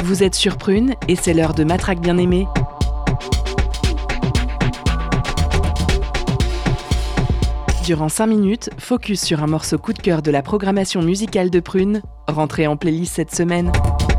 Vous êtes sur Prune et c'est l'heure de Matraque bien-aimée. Durant 5 minutes, focus sur un morceau coup de cœur de la programmation musicale de Prune, rentré en playlist cette semaine.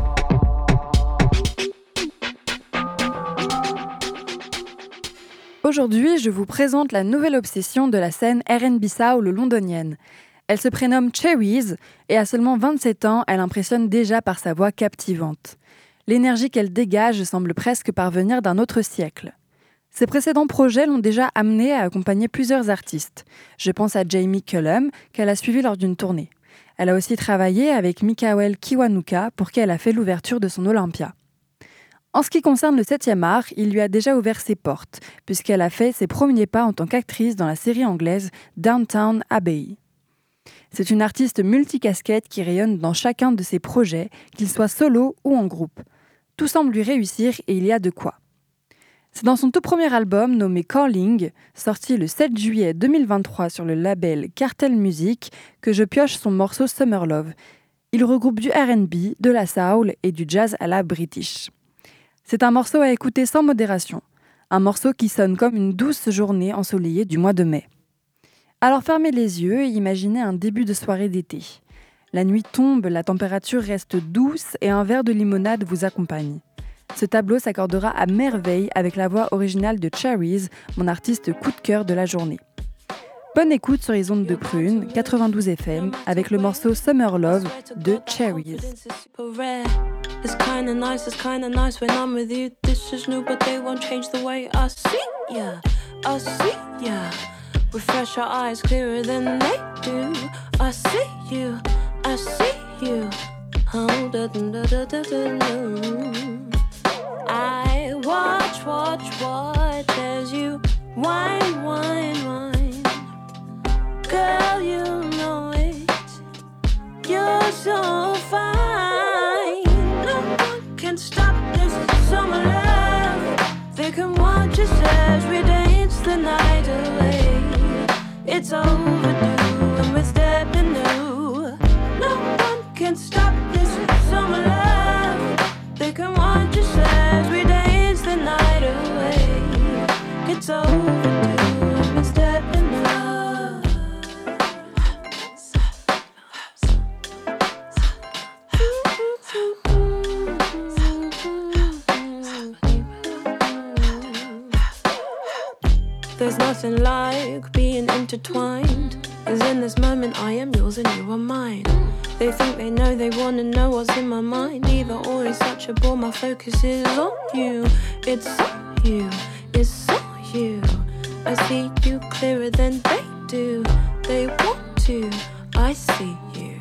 Aujourd'hui, je vous présente la nouvelle obsession de la scène R&B soul londonienne. Elle se prénomme Cherries et à seulement 27 ans, elle impressionne déjà par sa voix captivante. L'énergie qu'elle dégage semble presque parvenir d'un autre siècle. Ses précédents projets l'ont déjà amenée à accompagner plusieurs artistes. Je pense à Jamie Cullum, qu'elle a suivi lors d'une tournée. Elle a aussi travaillé avec Mikael Kiwanuka, pour qui elle a fait l'ouverture de son Olympia. En ce qui concerne le 7e art, il lui a déjà ouvert ses portes, puisqu'elle a fait ses premiers pas en tant qu'actrice dans la série anglaise Downton Abbey. C'est une artiste multicasquette qui rayonne dans chacun de ses projets, qu'il soit solo ou en groupe. Tout semble lui réussir et il y a de quoi. C'est dans son tout premier album nommé Calling, sorti le 7 juillet 2023 sur le label Cartel Music, que je pioche son morceau Summer Love. Il regroupe du R&B, de la soul et du jazz à la british. C'est un morceau à écouter sans modération, un morceau qui sonne comme une douce journée ensoleillée du mois de mai. Alors fermez les yeux et imaginez un début de soirée d'été. La nuit tombe, la température reste douce et un verre de limonade vous accompagne. Ce tableau s'accordera à merveille avec la voix originale de Cherries, mon artiste coup de cœur de la journée. Bonne écoute sur les ondes de Prune, 92 FM, avec le morceau Summer Love de Cherries. It's kinda nice when I'm with you. This is new, but they won't change the way I see ya. Refresh our eyes clearer than they do. I see you. Oh, da da da da da. I watch as you whine. Girl, you know it. You're so fine. No one can stop this summer love. They can watch us as we dance the night away. It's overdue and we're stepping new. No one can stop this summer love. They can watch us as we dance the night away. It's overdue and we're stepping new. There's nothing like being intertwined, 'cause in this moment I am yours and you are mine. They think they know, they wanna know what's in my mind. Either or is such a bore, my focus is on you. It's on you, it's on you. I see you clearer than they do. They want to, I see you.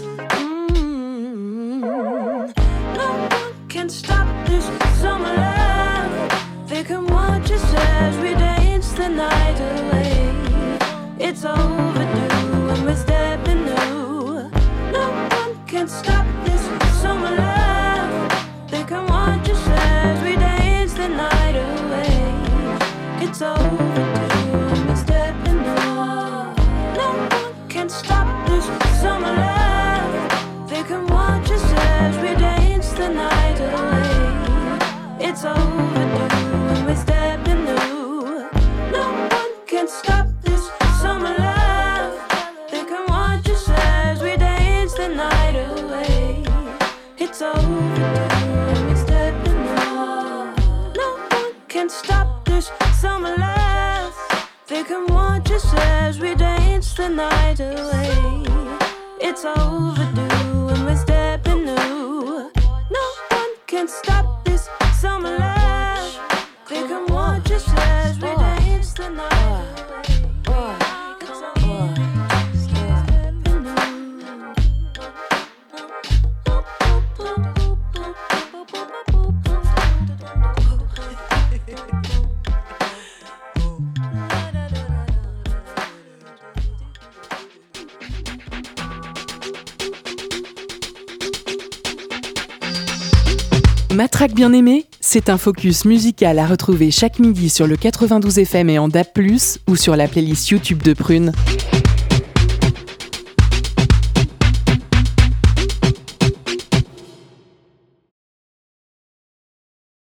No one can stop this summer love. They can watch us as we dance the night away. It's overdue and we're stepping new. No one can stop this summer love. They can watch us as we dance the night away. It's overdue and we're stepping new. No one can stop this summer love. They can watch us as we dance the night away. It's overdue and we're stepping new. No one can stop this summer love. They can watch us as we dance the night away. It's overdue and we're stepping new. No one can stop this summer love. They can watch us as we dance the night away. It's overdue and we're stepping new. No one can stop this summer love. They can watch us as we dance the night away. Matraque bien-aimée, c'est un focus musical à retrouver chaque midi sur le 92 FM et en DAB+, ou sur la playlist YouTube de Prune.